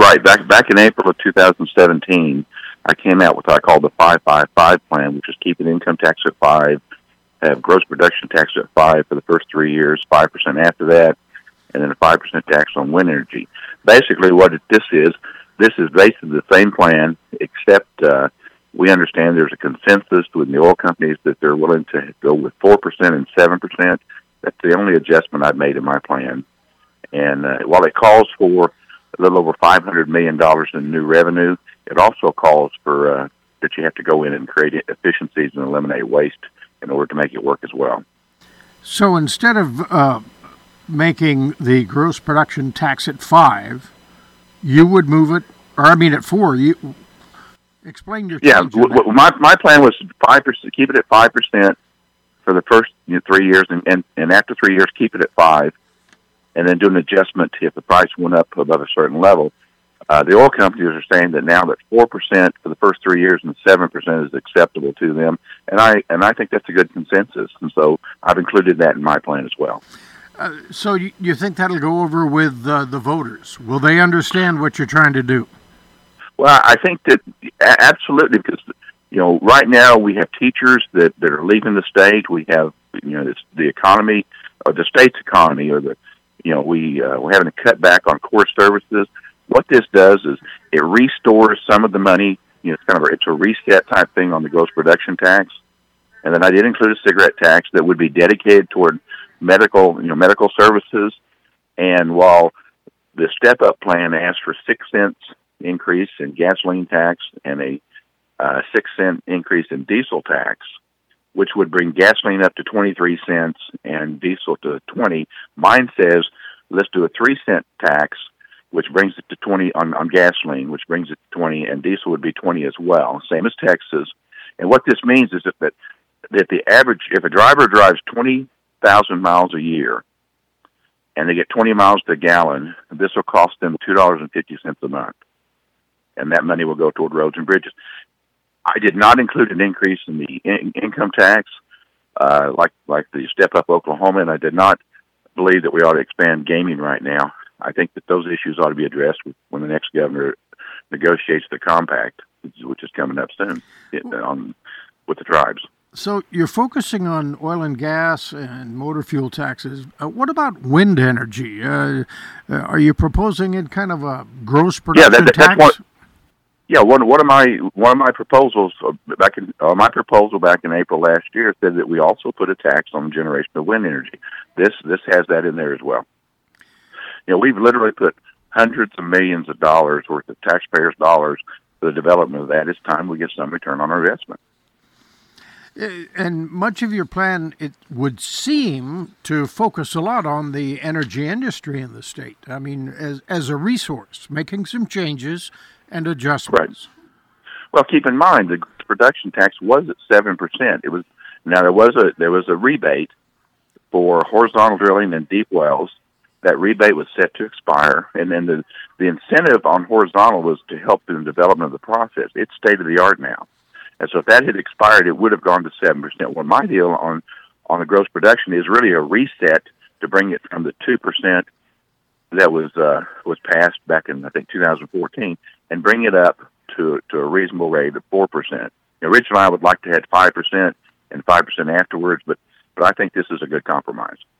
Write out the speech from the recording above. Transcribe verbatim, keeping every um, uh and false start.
right. Back back in April of two thousand seventeen, I came out with what I call the five five five plan, which is keeping income tax at five, have gross production tax at five for the first three years, five percent after that, and then a five percent tax on wind energy. Basically, what it, this is, this is basically the same plan, except uh, we understand there's a consensus with the oil companies that they're willing to go with four percent and seven percent. That's the only adjustment I've made in my plan. And uh, while it calls for a little over five hundred million dollars in new revenue, it also calls for uh, that you have to go in and create efficiencies and eliminate waste in order to make it work as well. So instead of uh, making the gross production tax at five, you would move it, or I mean at four. You explain your yeah. W- w- my my plan was five percent, keep it at five percent for the first you know, three years, and, and and after three years, keep it at five, and then do an adjustment if the price went up above a certain level. Uh, the oil companies are saying that now that four percent for the first three years and seven percent is acceptable to them, and I and I think that's a good consensus, and so I've included that in my plan as well. Uh, so you, you think that'll go over with uh, the voters? Will they understand what you're trying to do? Well, I think that absolutely, because you know right now we have teachers that, that are leaving the state. We have you know this, the economy, or the state's economy, or the you know we uh, we're having to cut back on core services. What this does is it restores some of the money. You know, it's kind of a, it's a reset type thing on the gross production tax, and then I did include a cigarette tax that would be dedicated toward medical, you know, medical services. And while the step up plan asked for six cents increase in gasoline tax and a uh, six cent increase in diesel tax, which would bring gasoline up to twenty three cents and diesel to twenty. Mine says let's do a three cent tax, which brings it to twenty on, on gasoline, which brings it to twenty, and diesel would be twenty as well, same as Texas. And what this means is that that, that the average, if a driver drives twenty thousand miles a year, and they get twenty miles to a gallon, this will cost them two dollars and fifty cents a month, and that money will go toward roads and bridges. I did not include an increase in the in- income tax, uh, like like the Step Up Oklahoma, and I did not believe that we ought to expand gaming right now. I think that those issues ought to be addressed when the next governor negotiates the compact, which is coming up soon on, with the tribes. So you're focusing on oil and gas and motor fuel taxes. Uh, what about wind energy? Uh, uh, are you proposing in kind of a gross production yeah, that, that, tax? That's one, yeah, one, one of my one of my proposals back in uh, my proposal back in April last year said that we also put a tax on the generation of wind energy. This this has that in there as well. You know, we've literally put hundreds of millions of dollars worth of taxpayers' dollars for the development of that. It's time we get some return on our investment. And much of your plan, it would seem to focus a lot on the energy industry in the state. I mean, as as a resource, making some changes and adjustments. Right. Well, keep in mind the production tax was at seven percent. It was now there was a there was a rebate for horizontal drilling and deep wells. That rebate was set to expire, and then the, the incentive on horizontal was to help in the development of the process. It's state-of-the-art now. And so if that had expired, it would have gone to seven percent. Well, my deal on, on the gross production is really a reset to bring it from the two percent that was uh, was passed back in, I think, two thousand fourteen, and bring it up to to a reasonable rate of four percent. Originally, I would like to have five percent and five percent afterwards, but, but I think this is a good compromise.